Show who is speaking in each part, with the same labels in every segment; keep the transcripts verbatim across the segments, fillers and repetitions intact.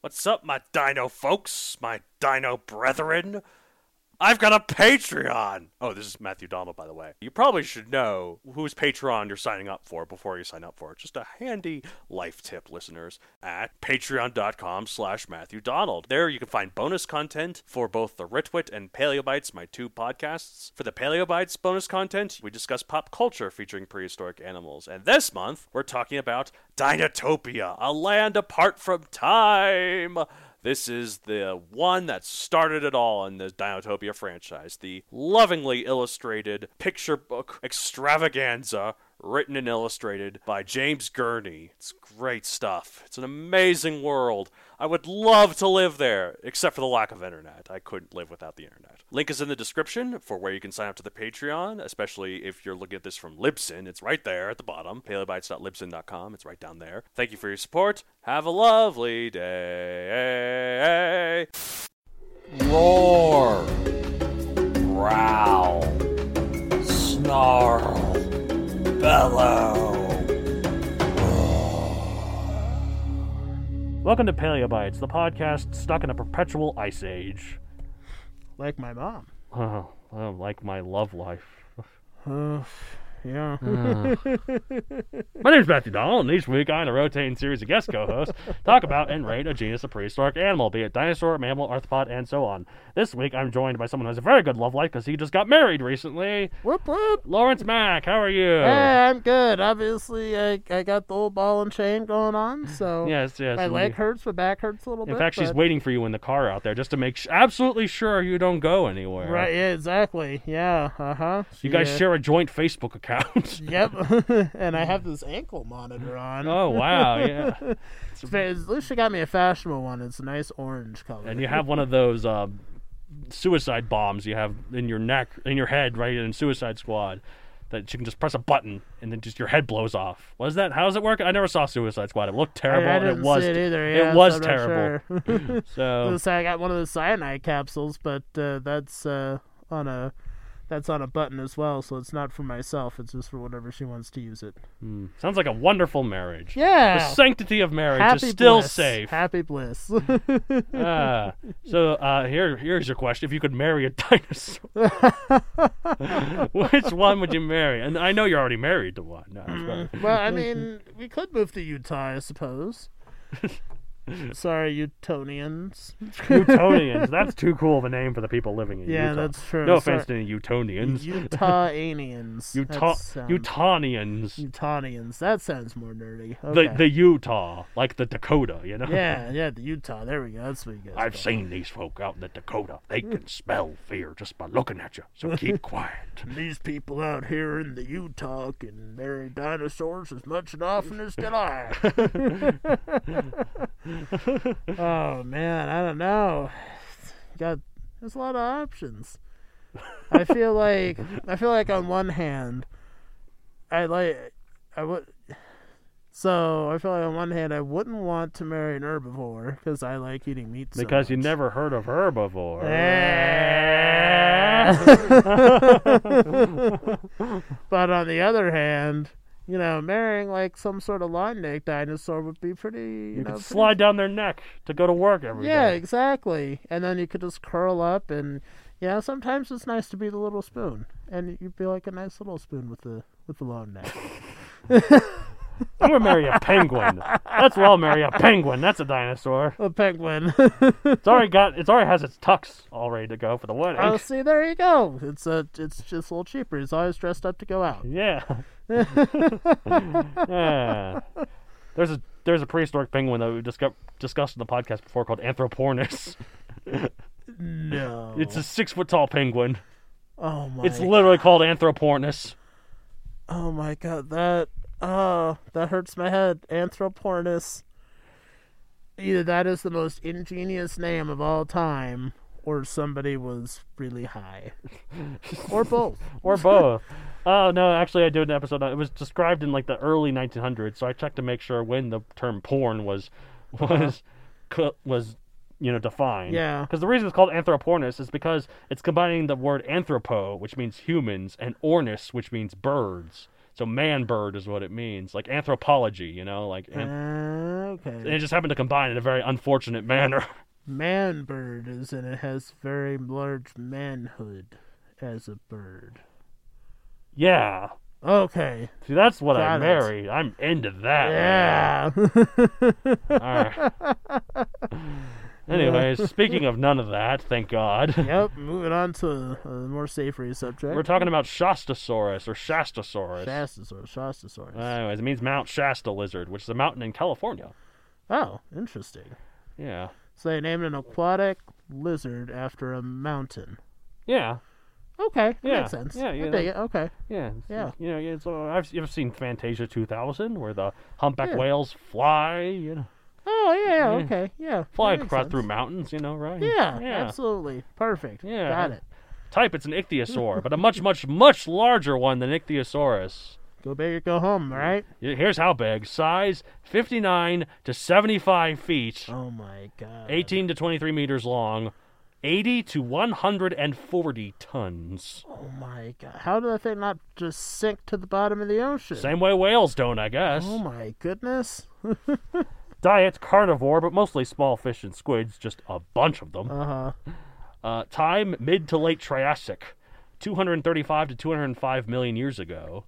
Speaker 1: What's up, my dino folks, my dino brethren? I've got a Patreon! Oh, this is Matthew Donald, by the way. You probably should know whose Patreon you're signing up for before you sign up for it. Just a handy life tip, listeners, at patreon.com slash Matthew Donald. There you can find bonus content for both the Ritwit and Paleobites, my two podcasts. For the Paleobites bonus content, we discuss pop culture featuring prehistoric animals. And this month, we're talking about Dinotopia, a land apart from time. This is the one that started it all in the Dinotopia franchise. The lovingly illustrated picture book extravaganza written and illustrated by James Gurney. It's great stuff. It's an amazing world. I would love to live there, except for the lack of internet. I couldn't live without the internet. Link is in the description for where you can sign up to the Patreon, especially if you're looking at this from Libsyn. It's right there at the bottom, paleobites dot libsyn dot com. It's right down there. Thank you for your support. Have a lovely day.
Speaker 2: Roar. Growl. Snarl. Bellow.
Speaker 3: Welcome to Paleobites, the podcast stuck in a perpetual ice age.
Speaker 4: Like my mom.
Speaker 3: Oh, oh, like my love life.
Speaker 4: Uh, yeah.
Speaker 3: Uh. My name's Matthew Donald, and each week I and a rotating series of guest co-hosts talk about and rate a genus of prehistoric animal, be it dinosaur, mammal, arthropod, and so on. This week I'm joined by someone who has a very good love life because he just got married recently.
Speaker 4: Whoop whoop.
Speaker 3: Lawrence Mack, how are you?
Speaker 4: Hey, I'm good. Obviously, I, I got the old ball and chain going on, so
Speaker 3: Yes, yes.
Speaker 4: my leg
Speaker 3: indeed.
Speaker 4: hurts, my back hurts a little
Speaker 3: In
Speaker 4: bit.
Speaker 3: fact, she's
Speaker 4: but-
Speaker 3: waiting for you in the car out there just to make sh- absolutely sure you don't go anywhere.
Speaker 4: Right, yeah, exactly. Yeah, uh-huh.
Speaker 3: You guys
Speaker 4: Yeah.
Speaker 3: share a joint Facebook account.
Speaker 4: Yep. And I have this ankle monitor on.
Speaker 3: Oh, wow, yeah.
Speaker 4: It's fa- At least she got me a fashionable one. It's a nice orange color.
Speaker 3: And you have one of those uh, suicide bombs you have in your neck, in your head, right, in Suicide Squad, that you can just press a button and then just your head blows off. What is that? How does it work? I never saw Suicide Squad. It looked terrible,
Speaker 4: I, I
Speaker 3: and
Speaker 4: didn't
Speaker 3: it was
Speaker 4: see it either.
Speaker 3: it
Speaker 4: Yeah,
Speaker 3: was
Speaker 4: so I'm not
Speaker 3: terrible.
Speaker 4: sure.
Speaker 3: So
Speaker 4: So I got one of the cyanide capsules, but uh, that's uh, on a that's on a button as well. So it's not for myself. It's just for whatever she wants to use it.
Speaker 3: hmm, sounds like a wonderful marriage.
Speaker 4: Yeah.
Speaker 3: The sanctity of marriage
Speaker 4: Happy
Speaker 3: is still
Speaker 4: bliss.
Speaker 3: safe.
Speaker 4: Happy bliss.
Speaker 3: Ah, so uh, here, here's your question: if you could marry a dinosaur, which one would you marry? And I know you're already married to one. No, it's
Speaker 4: well, I mean, we could move to Utah, I suppose. Sorry, Utonians.
Speaker 3: Utonians. That's too cool of a name for the people living in
Speaker 4: Yeah,
Speaker 3: Utah.
Speaker 4: that's true.
Speaker 3: No
Speaker 4: Sorry.
Speaker 3: offense to any Utonians.
Speaker 4: Utahanians.
Speaker 3: Utah,
Speaker 4: That sounds-
Speaker 3: Utonians.
Speaker 4: Utonians. That sounds more nerdy.
Speaker 3: The
Speaker 4: Okay.
Speaker 3: the Utah, like the Dakota, you know.
Speaker 4: Yeah, yeah, the Utah. There we go. That's what you guys.
Speaker 3: I've
Speaker 4: call it.
Speaker 3: seen these folk out in the Dakota. They can smell fear just by looking at you. So keep quiet.
Speaker 4: These people out here in the Utah can marry dinosaurs as much and often as they like. Oh man, I don't know. Got there's a lot of options. I feel like I feel like on one hand, I like I would. So I feel like on one hand I wouldn't want to marry an herbivore because I like eating meat. So
Speaker 3: Because you
Speaker 4: much.
Speaker 3: never heard of her before.
Speaker 4: But on the other hand, you know, marrying like some sort of long neck dinosaur would be pretty. You,
Speaker 3: You
Speaker 4: know,
Speaker 3: could
Speaker 4: pretty-
Speaker 3: slide down their neck to go to work every day.
Speaker 4: Yeah, exactly. And then you could just curl up, and yeah, sometimes it's nice to be the little spoon, and you'd be like a nice little spoon with the with the long neck.
Speaker 3: I'm gonna marry a penguin. That's what I'll marry, a penguin. That's a dinosaur.
Speaker 4: A penguin.
Speaker 3: It's already got. It's already has its tux all ready to go for the wedding.
Speaker 4: Oh, see, there you go. It's a, it's just a little cheaper. He's always dressed up to go out.
Speaker 3: Yeah. Yeah. There's a there's a prehistoric penguin that we discussed discussed in the podcast before called Anthropornis.
Speaker 4: No.
Speaker 3: It's a six foot tall penguin.
Speaker 4: Oh my.
Speaker 3: It's literally called Anthropornis.
Speaker 4: Oh my god, that oh, that hurts my head. Anthropornis. Either that is the most ingenious name of all time, or somebody was really high. Or both.
Speaker 3: Or both. Oh no, actually I did an episode on it was described in like the early nineteen hundreds, so I checked to make sure when the term porn was was co- was you know defined.
Speaker 4: Yeah.
Speaker 3: Because the reason it's called Anthropornis is because it's combining the word anthropo, which means humans, and ornis, which means birds. So man-bird is what it means, like anthropology, you know, like.
Speaker 4: Uh, okay.
Speaker 3: And it just happened to combine in a very unfortunate manner.
Speaker 4: Man-bird is and it has very large manhood as a bird.
Speaker 3: Yeah.
Speaker 4: Okay.
Speaker 3: See, that's what I
Speaker 4: Got it.
Speaker 3: married. I'm into that.
Speaker 4: Yeah.
Speaker 3: All right. Anyways, speaking of none of that, thank God.
Speaker 4: Yep. Moving on to a, a more savory subject.
Speaker 3: We're talking about Shastasaurus or Shastasaurus.
Speaker 4: Shastasaurus. Shastasaurus.
Speaker 3: Anyways, it means Mount Shasta lizard, which is a mountain in California.
Speaker 4: Oh, interesting.
Speaker 3: Yeah.
Speaker 4: So they named an aquatic lizard after a mountain.
Speaker 3: Yeah.
Speaker 4: Okay, that
Speaker 3: Yeah.
Speaker 4: makes sense.
Speaker 3: Yeah, you
Speaker 4: I
Speaker 3: know.
Speaker 4: dig it. Okay.
Speaker 3: Yeah.
Speaker 4: Yeah.
Speaker 3: You know, it's, uh, I've you've seen Fantasia two thousand, where the humpback
Speaker 4: Yeah.
Speaker 3: whales fly, you know,
Speaker 4: Oh yeah,
Speaker 3: Yeah.
Speaker 4: okay, yeah.
Speaker 3: fly
Speaker 4: that makes
Speaker 3: across
Speaker 4: sense.
Speaker 3: through mountains, you know, right?
Speaker 4: Yeah,
Speaker 3: Yeah.
Speaker 4: absolutely. Perfect.
Speaker 3: Yeah.
Speaker 4: Got it.
Speaker 3: Type, it's an ichthyosaur, but a much, much, much larger one than Ichthyosaurus.
Speaker 4: Go big or go home, right?
Speaker 3: Here's how big. Size, fifty-nine to seventy-five feet,
Speaker 4: Oh my god.
Speaker 3: eighteen to twenty-three meters long, eighty to one hundred forty tons.
Speaker 4: Oh my god. How did that thing not just sink to the bottom of the ocean?
Speaker 3: Same way whales don't, I guess.
Speaker 4: Oh my goodness.
Speaker 3: Diet, carnivore, but mostly small fish and squids, just a bunch of them.
Speaker 4: Uh-huh.
Speaker 3: Uh, time, mid to late Triassic, two hundred thirty-five to two hundred five million years ago.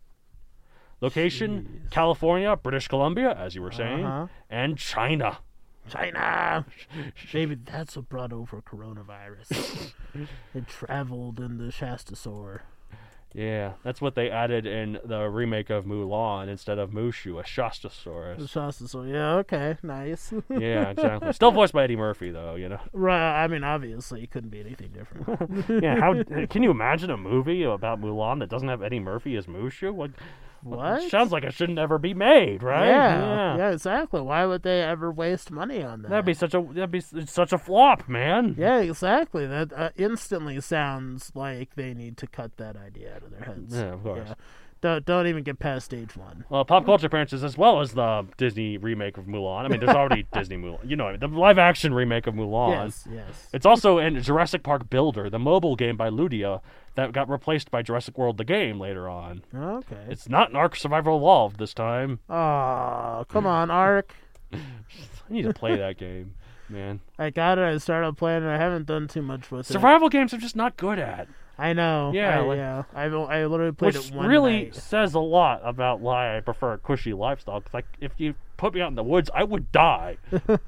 Speaker 3: Location,
Speaker 4: Jeez.
Speaker 3: California, British Columbia, as you were saying,
Speaker 4: Uh-huh.
Speaker 3: and China.
Speaker 4: China. Maybe that's what brought over coronavirus. It traveled in the Shastasaur.
Speaker 3: Yeah, that's what they added in the remake of Mulan instead of Mushu, a
Speaker 4: The
Speaker 3: Shastasaurus.
Speaker 4: Shastasaur. Yeah, okay. Nice.
Speaker 3: Yeah, exactly. Still voiced by Eddie Murphy, though, you know.
Speaker 4: Right. I mean, obviously, it couldn't be anything different.
Speaker 3: Yeah, how can you imagine a movie about Mulan that doesn't have Eddie Murphy as Mushu? Like,
Speaker 4: What?
Speaker 3: It sounds like it shouldn't ever be made, right?
Speaker 4: Yeah, yeah, exactly. Why would they ever waste money on that?
Speaker 3: That'd be such a that'd be s- such a flop, man.
Speaker 4: Yeah, exactly. That uh, instantly sounds like they need to cut that idea out of their heads.
Speaker 3: Yeah, of course.
Speaker 4: Don't don't even get past stage one.
Speaker 3: Well, pop culture appearances as well as the Disney remake of Mulan. I mean, there's already Disney Mulan. You know, what I mean, the live action remake of Mulan.
Speaker 4: Yes, yes.
Speaker 3: It's also in Jurassic Park Builder, the mobile game by Ludia that got replaced by Jurassic World the game later on.
Speaker 4: Okay.
Speaker 3: It's not an Ark Survival Evolved this time.
Speaker 4: Oh, come on, Ark.
Speaker 3: I need to play that game, man.
Speaker 4: I got it. I started playing it. I haven't done too much with it.
Speaker 3: Survival games I'm just not good at.
Speaker 4: I know.
Speaker 3: Yeah,
Speaker 4: I,
Speaker 3: like-
Speaker 4: yeah. I I literally played
Speaker 3: Which
Speaker 4: it one
Speaker 3: really
Speaker 4: night.
Speaker 3: says a lot about why I prefer a cushy lifestyle. Because, like, if you put me out in the woods, I would die.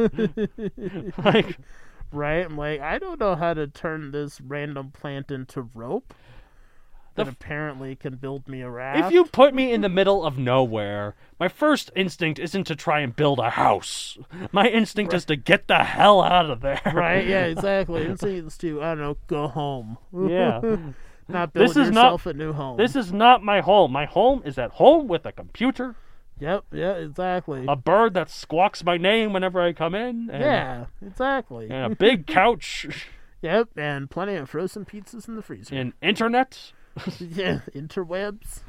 Speaker 3: Like,
Speaker 4: Right? I'm like, I don't know how to turn this random plant into rope.
Speaker 3: The
Speaker 4: That
Speaker 3: f-
Speaker 4: apparently can build me a raft.
Speaker 3: if you put me in the middle of nowhere, my first instinct isn't to try and build a house. My instinct is to get the hell out of there.
Speaker 4: Right? Yeah, exactly. Instincts to, I don't know, go home.
Speaker 3: Yeah.
Speaker 4: Not build
Speaker 3: This is not-
Speaker 4: yourself a new home.
Speaker 3: This is not my home. My home is at home with a computer,
Speaker 4: Yep, yeah, exactly.
Speaker 3: a bird that squawks my name whenever I come in, and,
Speaker 4: yeah, exactly.
Speaker 3: and a big couch,
Speaker 4: Yep, and plenty of frozen pizzas in the freezer.
Speaker 3: and internet.
Speaker 4: Yeah, interwebs.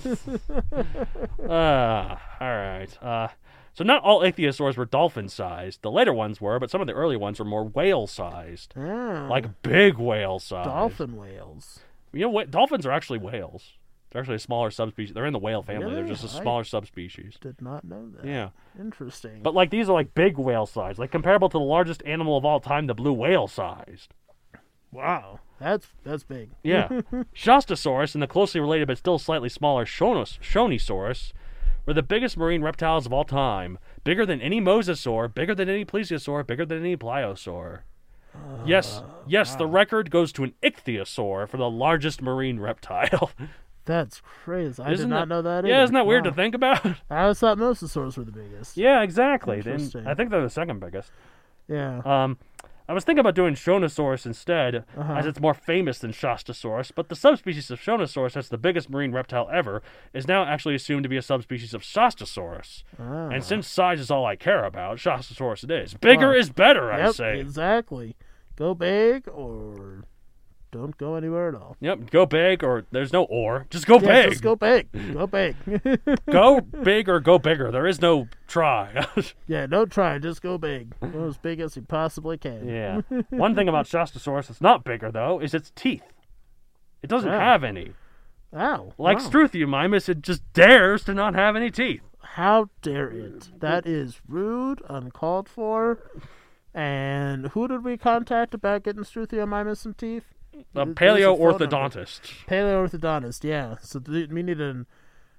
Speaker 3: Uh, all right. Uh, so not all ichthyosaurs were dolphin-sized. The later ones were, but some of the early ones were more whale-sized,
Speaker 4: Oh,
Speaker 3: like big whale-sized.
Speaker 4: dolphin whales.
Speaker 3: You know what? Dolphins are actually whales. They're actually a smaller subspecies. They're in the whale family. They're
Speaker 4: Really?
Speaker 3: just a
Speaker 4: I-
Speaker 3: smaller subspecies.
Speaker 4: Did not know that.
Speaker 3: Yeah.
Speaker 4: Interesting.
Speaker 3: But like these are like big whale-sized, like comparable to the largest animal of all time, the blue whale-sized.
Speaker 4: Wow, that's that's big.
Speaker 3: Yeah. Shastasaurus and the closely related but still slightly smaller Shonos, Shonisaurus were the biggest marine reptiles of all time. Bigger than any mosasaur, bigger than any plesiosaur, bigger than any pliosaur. yes, yes, the record goes to an ichthyosaur for the largest marine reptile.
Speaker 4: That's crazy. I
Speaker 3: Isn't
Speaker 4: did not
Speaker 3: that-
Speaker 4: know that.
Speaker 3: yeah,
Speaker 4: either.
Speaker 3: isn't that weird
Speaker 4: Wow.
Speaker 3: to think about?
Speaker 4: I always thought mosasaurs were the biggest.
Speaker 3: Yeah, exactly. Then
Speaker 4: Interesting.
Speaker 3: I think they're the second biggest.
Speaker 4: Yeah.
Speaker 3: Um, I was thinking about doing Shonosaurus instead,
Speaker 4: Uh-huh.
Speaker 3: as it's more famous than Shastasaurus, but the subspecies of Shonosaurus, that's the biggest marine reptile ever, is now actually assumed to be a subspecies of Shastasaurus.
Speaker 4: Ah.
Speaker 3: And since size is all I care about, Shastasaurus it is. Bigger
Speaker 4: Wow.
Speaker 3: is better, I
Speaker 4: Yep,
Speaker 3: say.
Speaker 4: exactly. Go big or don't go anywhere at all.
Speaker 3: Yep, go big, or there's no or. Just go
Speaker 4: Yeah,
Speaker 3: big.
Speaker 4: just go big. Go big.
Speaker 3: Go big or go bigger. There is no try.
Speaker 4: Yeah, don't try. Just go big. Go as big as you possibly can.
Speaker 3: Yeah. One thing about Shastasaurus that's not bigger, though, is its teeth. It doesn't
Speaker 4: Yeah.
Speaker 3: have any.
Speaker 4: Oh,
Speaker 3: Like
Speaker 4: wow.
Speaker 3: Struthiomimus, it just dares to not have any teeth.
Speaker 4: How dare it? That is rude, uncalled for. And who did we contact about getting Struthiomimus some teeth?
Speaker 3: A
Speaker 4: Th- there's
Speaker 3: paleo
Speaker 4: phone number.
Speaker 3: orthodontist.
Speaker 4: Paleo-orthodontist, yeah. So th- we need an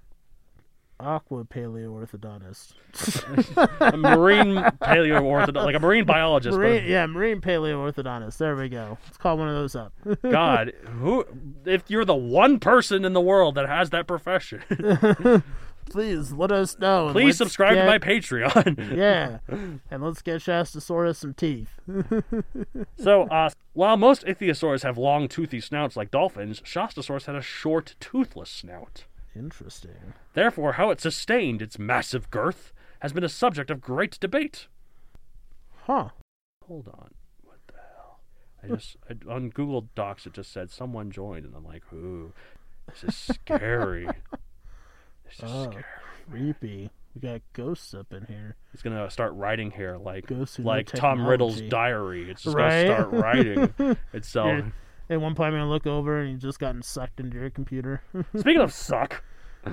Speaker 4: aqua paleo-orthodontist.
Speaker 3: A marine paleo orthodontist, like a marine biologist.
Speaker 4: Marine, yeah, marine paleo-orthodontist. There we go. Let's call one of those up.
Speaker 3: But God, who? If you're the one person in the world that has that profession,
Speaker 4: Please let us know. and
Speaker 3: please
Speaker 4: let's
Speaker 3: subscribe
Speaker 4: get-
Speaker 3: to my Patreon.
Speaker 4: Yeah, and let's get Shastasaurus some teeth.
Speaker 3: So, uh, while most ichthyosaurs have long, toothy snouts like dolphins, Shastasaurus had a short, toothless snout.
Speaker 4: Interesting.
Speaker 3: Therefore, how it sustained its massive girth has been a subject of great debate.
Speaker 4: Huh.
Speaker 3: Hold on. What the hell? I just I, on Google Docs it just said someone joined, and I'm like, ooh, this is scary. This is
Speaker 4: Oh.
Speaker 3: scary.
Speaker 4: Creepy. We got ghosts up in here.
Speaker 3: It's gonna start writing here like
Speaker 4: Ghosts who know
Speaker 3: like Tom Riddle's
Speaker 4: technology.
Speaker 3: diary. It's just
Speaker 4: Right?
Speaker 3: gonna start writing itself.
Speaker 4: You're- At one point, I'm gonna look over and you've just gotten sucked into your computer.
Speaker 3: Speaking of suck,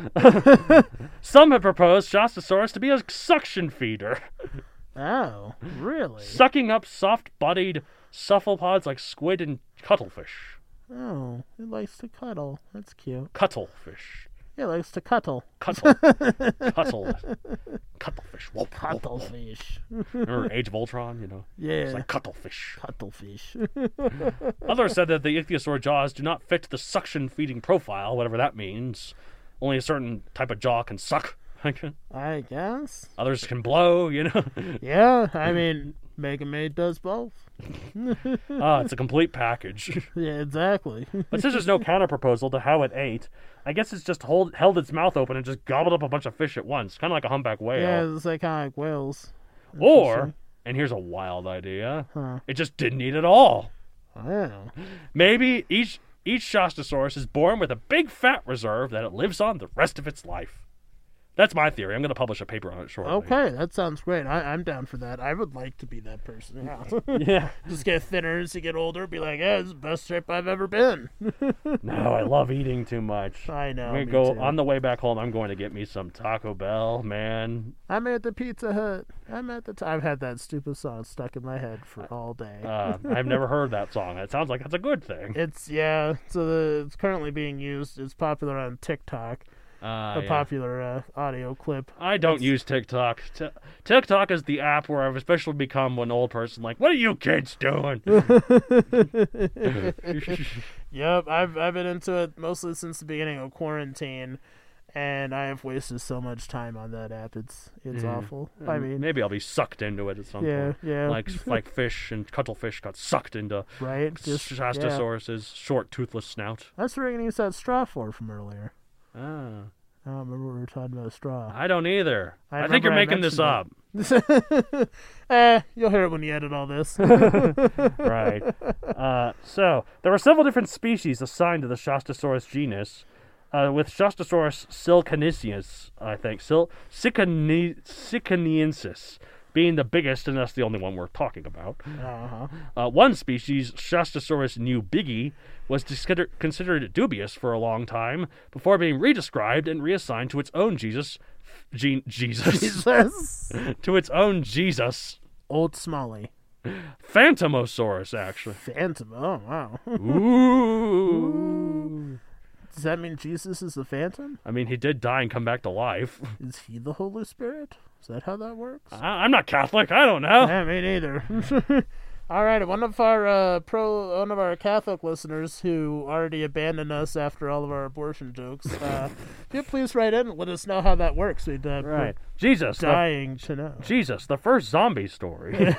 Speaker 3: some have proposed Shastasaurus to be a suction feeder,
Speaker 4: Oh, really?
Speaker 3: sucking up soft-bodied cephalopods like squid and cuttlefish.
Speaker 4: Oh, it likes to cuddle. That's cute.
Speaker 3: Cuttlefish.
Speaker 4: It likes to cuddle.
Speaker 3: Cuttle. Cuttle. Cuttlefish. Whoop, whoop, whoop.
Speaker 4: Cuttlefish.
Speaker 3: Remember Age of Ultron, you know?
Speaker 4: Yeah.
Speaker 3: It's like cuttlefish.
Speaker 4: Cuttlefish.
Speaker 3: Others said that the ichthyosaur jaws do not fit the suction feeding profile, whatever that means. Only a certain type of jaw can suck.
Speaker 4: I guess.
Speaker 3: Others can blow, you know?
Speaker 4: Yeah, I mean, Mega Maid does both.
Speaker 3: Ah, it's a complete package.
Speaker 4: Yeah, exactly.
Speaker 3: But since there's no counter-proposal to how it ate, I guess it's just hold, held its mouth open and just gobbled up a bunch of fish at once, kind of like a humpback whale.
Speaker 4: Yeah, it's like kind of like whales.
Speaker 3: Or,
Speaker 4: Interesting.
Speaker 3: and here's a wild idea,
Speaker 4: Huh.
Speaker 3: it just didn't eat at all.
Speaker 4: Wow.
Speaker 3: Maybe each each Shastasaurus is born with a big fat reserve that it lives on the rest of its life. That's my theory. I'm going to publish a paper on it shortly.
Speaker 4: Okay, that sounds great. I, I'm down for that. I would like to be that person. Yeah.
Speaker 3: Yeah.
Speaker 4: Just get thinner as you get older. Be like, yeah, this is the best trip I've ever been.
Speaker 3: No, I love eating too much.
Speaker 4: I know.
Speaker 3: I'm going
Speaker 4: me
Speaker 3: to go
Speaker 4: too.
Speaker 3: on the way back home. I'm going to get me some Taco Bell, man.
Speaker 4: I'm at the Pizza Hut. I'm at the. T- I've had that stupid song stuck in my head for all day.
Speaker 3: Uh, I've never heard that song. It sounds like that's a good thing.
Speaker 4: It's yeah. So the, it's currently being used. It's popular on TikTok.
Speaker 3: Uh,
Speaker 4: A
Speaker 3: yeah.
Speaker 4: popular uh, audio clip.
Speaker 3: I don't use TikTok. T- TikTok is the app where I've especially become an old person. Like, what are you kids doing?
Speaker 4: Yep, I've I've been into it mostly since the beginning of quarantine, and I have wasted so much time on that app. It's it's
Speaker 3: Yeah.
Speaker 4: awful. I mean,
Speaker 3: maybe I'll be sucked into it at some
Speaker 4: yeah,
Speaker 3: point.
Speaker 4: yeah,
Speaker 3: Like like fish and cuttlefish got sucked into
Speaker 4: right. Just yeah.
Speaker 3: Shastasaurus's short toothless snout.
Speaker 4: That's where we're gonna use that straw for from earlier.
Speaker 3: Ah,
Speaker 4: I don't remember what we were talking about a straw.
Speaker 3: I don't either.
Speaker 4: I
Speaker 3: I, think you're
Speaker 4: remember I
Speaker 3: making this
Speaker 4: mentioned
Speaker 3: up.
Speaker 4: eh, you'll hear it when you edit all this.
Speaker 3: Right. Uh, so there were several different species assigned to the Shastasaurus genus, uh, with Shastasaurus silcanensis, I think, Sil- Sicani- Sicaniensis, being the biggest, and that's the only one we're talking about.
Speaker 4: uh-huh.
Speaker 3: Uh, one species, Shastasaurus newbigii, was consider- considered dubious for a long time before being redescribed and reassigned to its own Jesus, Gene- Jesus,
Speaker 4: Jesus.
Speaker 3: to its own Jesus,
Speaker 4: Old Smalley.
Speaker 3: Phantomosaurus, actually.
Speaker 4: Phantom. Oh wow.
Speaker 3: Ooh.
Speaker 4: Does that mean Jesus is the Phantom?
Speaker 3: I mean, he did die and come back to life.
Speaker 4: Is he the Holy Spirit? Is that how that works?
Speaker 3: I- I'm not Catholic. I don't know.
Speaker 4: Yeah, me neither. All right, one of our uh, pro, one of our Catholic listeners who already abandoned us after all of our abortion jokes. Uh, if you please write in and let us know how that works. We'd uh,
Speaker 3: Right. Jesus.
Speaker 4: we're
Speaker 3: The,
Speaker 4: dying to know.
Speaker 3: Jesus, the first zombie story.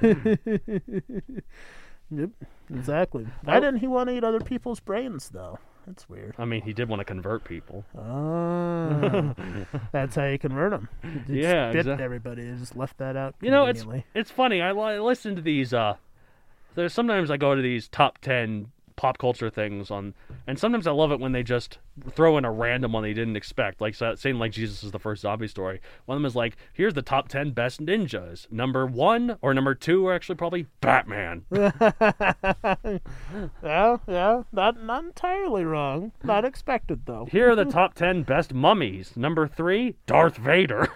Speaker 4: Yep, exactly. Why didn't he want to eat other people's brains though? That's weird.
Speaker 3: I mean, he did want to convert people.
Speaker 4: Oh, that's how you convert them.
Speaker 3: Yeah,
Speaker 4: bit
Speaker 3: exact-
Speaker 4: everybody. They just left that out.
Speaker 3: You know, it's
Speaker 4: conveniently.
Speaker 3: it's funny. I, li- listen to these. Uh, there's sometimes I go to these top ten pop culture things on, and sometimes I love it when they just throw in a random one they didn't expect, like so, saying like Jesus is the first zombie story. One of them is like, here's the top ten best ninjas. Number one or number two are actually probably Batman.
Speaker 4: yeah, yeah, not not entirely wrong. Not expected though.
Speaker 3: Here are the top ten best mummies. Number three, Darth Vader.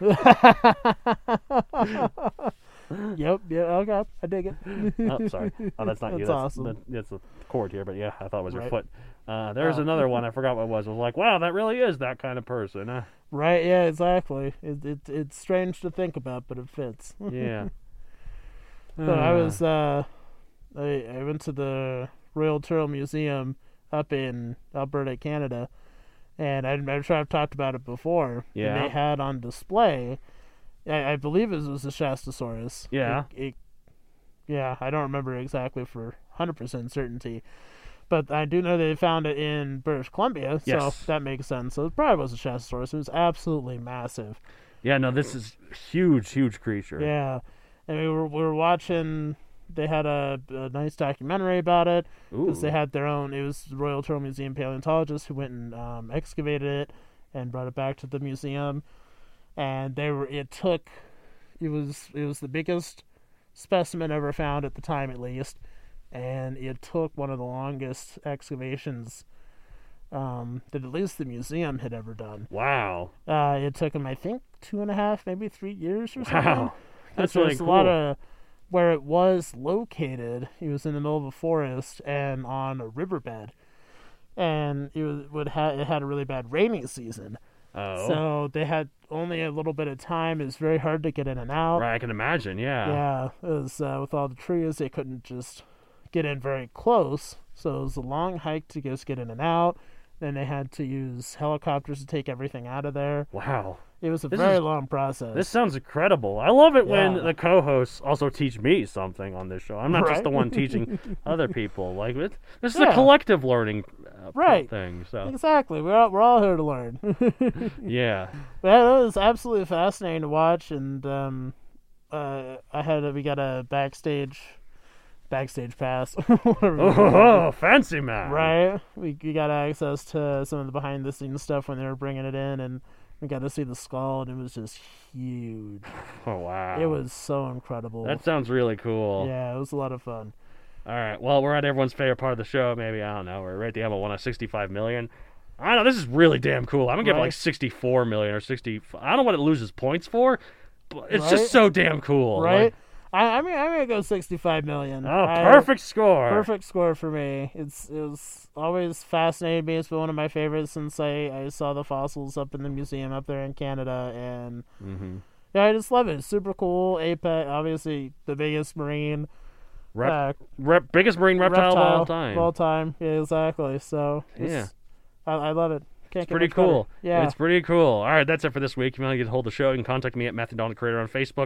Speaker 4: Yep, yeah, okay, I dig it.
Speaker 3: Oh, sorry. Oh, that's not
Speaker 4: That's
Speaker 3: you. That's
Speaker 4: awesome.
Speaker 3: That, that's a cord here, but yeah, I thought it was your
Speaker 4: Right.
Speaker 3: foot. Uh, there's
Speaker 4: Oh.
Speaker 3: another one. I forgot what it was. I was like, wow, that really is that kind of person. Uh,
Speaker 4: Right, yeah, exactly. It, it it's strange to think about, but it fits.
Speaker 3: yeah.
Speaker 4: So I was uh, I I went to the Royal Turtle Museum up in Alberta, Canada, and I, I'm sure I've talked about it before.
Speaker 3: Yeah.
Speaker 4: And they had on display, I, I believe it was a Shastasaurus.
Speaker 3: Yeah.
Speaker 4: It, it, yeah, I don't remember exactly for one hundred percent certainty. But I do know they found it in British Columbia, so
Speaker 3: Yes.
Speaker 4: that makes sense. So it probably was a Shastasaurus. It was absolutely massive.
Speaker 3: Yeah, no, this is huge, huge creature.
Speaker 4: Yeah, and we were we were watching. They had a, a nice documentary about it
Speaker 3: Ooh.
Speaker 4: because they had their own. It was the Royal Turtle Museum paleontologists who went and um, excavated it and brought it back to the museum. And they were. It took. It was. It was the biggest specimen ever found at the time, at least, and it took one of the longest excavations um, that at least the museum had ever done.
Speaker 3: Wow.
Speaker 4: Uh, it took them, I think, two and a half, maybe three years or something.
Speaker 3: Wow. That's
Speaker 4: There's
Speaker 3: really
Speaker 4: a
Speaker 3: cool.
Speaker 4: lot of where it was located. It was in the middle of a forest and on a riverbed, and it was, would ha- it had a really bad rainy season.
Speaker 3: Oh.
Speaker 4: So they had only a little bit of time. It was very hard to get in and out.
Speaker 3: Right, I can imagine, yeah.
Speaker 4: Yeah, it was uh, with all the trees, they couldn't just get in very close. So it was a long hike to just get in and out. Then they had to use helicopters to take everything out of there.
Speaker 3: Wow.
Speaker 4: It was a
Speaker 3: This
Speaker 4: very
Speaker 3: is-
Speaker 4: long process.
Speaker 3: This sounds incredible. I love it when
Speaker 4: Yeah.
Speaker 3: the co-hosts also teach me something on this show. I'm not just
Speaker 4: Right.
Speaker 3: the one teaching other people. Like it, this is
Speaker 4: Yeah.
Speaker 3: a collective learning uh,
Speaker 4: Right.
Speaker 3: thing. So
Speaker 4: Exactly. We're all, we're all here to learn.
Speaker 3: yeah.
Speaker 4: But it was absolutely fascinating to watch, and um, uh, I had a, we got a backstage backstage pass. Whatever you call it.
Speaker 3: Oh, fancy man.
Speaker 4: Right. We we got access to some of the behind the scenes stuff when they were bringing it in, and we got to see the skull, and it was just huge.
Speaker 3: Oh wow.
Speaker 4: It was so incredible.
Speaker 3: That sounds really cool.
Speaker 4: Yeah, it was a lot of fun.
Speaker 3: All right. Well, we're at everyone's favorite part of the show. Maybe I don't know. We're right at the end of one of sixty-five million. I don't know. This is really damn cool. I'm gonna give it
Speaker 4: Right.
Speaker 3: like sixty-four million or sixty. I don't know what it loses points for, but it's
Speaker 4: Right.
Speaker 3: just so damn cool.
Speaker 4: Right.
Speaker 3: Like,
Speaker 4: I I mean I'm gonna go sixty-five million.
Speaker 3: oh,
Speaker 4: I-
Speaker 3: perfect score.
Speaker 4: Perfect score for me. It's it was always fascinated me. It's been one of my favorites since I, I saw the fossils up in the museum up there in Canada, and
Speaker 3: Mm-hmm.
Speaker 4: yeah, I just love it. It's super cool. Apex, obviously the biggest marine
Speaker 3: Rep,
Speaker 4: uh,
Speaker 3: rep, biggest marine reptile, of all time.
Speaker 4: Of all time, yeah, exactly. So it's-
Speaker 3: Yeah.
Speaker 4: I, I love it. Can't
Speaker 3: It's
Speaker 4: get
Speaker 3: pretty
Speaker 4: much better.
Speaker 3: cool.
Speaker 4: Yeah,
Speaker 3: It's pretty cool. All right, that's it for this week. If you want to get a hold of the show, you can contact me at Matthew Donald Creator on Facebook.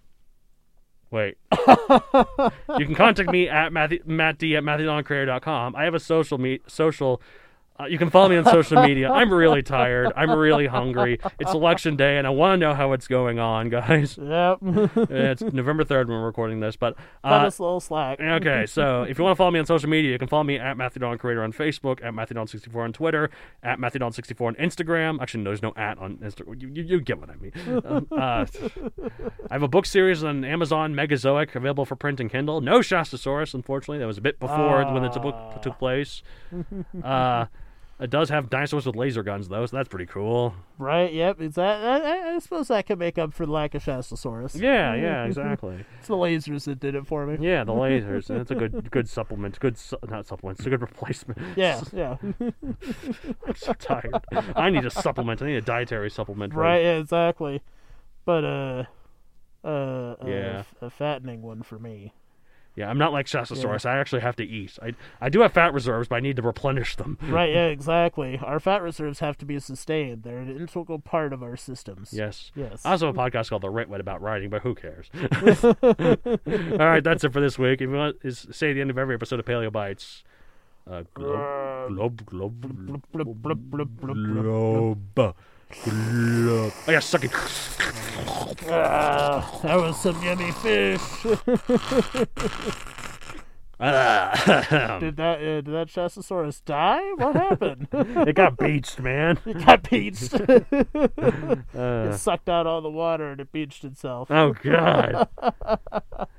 Speaker 3: Wait. You can contact me at Matthew, Matt D at Matthew Donald Creator dot com. I have a social me, social. Uh, you can follow me on social media. I'm really tired. I'm really hungry. It's election day, and I want to know how it's going on, guys.
Speaker 4: yep.
Speaker 3: It's November third when we're recording this, but
Speaker 4: Cut
Speaker 3: uh,
Speaker 4: us a little slack.
Speaker 3: okay, so if you want to follow me on social media, you can follow me at Matthew Don Creator on Facebook, at Matthew Don sixty-four on Twitter, at Matthew Don sixty-four on Instagram. Actually, no, there's no at on Instagram. You, you, you get what I mean. Um, uh, I have a book series on Amazon, Megazoic, available for print and Kindle. No Shastasaurus, unfortunately. That was a bit before when the book
Speaker 4: Ah.
Speaker 3: took place. Uh, it does have dinosaurs with laser guns, though, so that's pretty cool.
Speaker 4: Right. Yep. It's that. I, I suppose that could make up for the lack of Shastasaurus.
Speaker 3: Yeah, yeah, exactly.
Speaker 4: It's the lasers that did it for me.
Speaker 3: Yeah, the lasers. That's a good good supplement. Good, su- not supplement. It's a good replacement.
Speaker 4: Yeah. Yeah.
Speaker 3: I'm so tired. I need a supplement. I need a dietary supplement.
Speaker 4: Right. Yeah, exactly. But uh, uh, uh
Speaker 3: Yeah.
Speaker 4: a fattening one for me.
Speaker 3: Yeah, I'm not like Shastasaurus. I actually have to eat. I I do have fat reserves, but I need to replenish them.
Speaker 4: Right. Yeah. Exactly. Our fat reserves have to be sustained. They're an integral part of our systems.
Speaker 3: Yes.
Speaker 4: Yes.
Speaker 3: I also have a podcast called The Right Wit about writing, but who cares? All right, that's it for this week. If you want to say at the end of every episode of Paleo Bites, uh, globe, globe, globe,
Speaker 4: Blub, blub, blub, blub, blub.
Speaker 3: globe, globe. Oh yeah, suck it.
Speaker 4: Ah, that was some yummy fish. Did that uh, did that Chestosaurus die? What happened?
Speaker 3: It got beached, man.
Speaker 4: It got beached.
Speaker 3: Uh,
Speaker 4: It sucked out all the water and it beached itself.
Speaker 3: oh, God.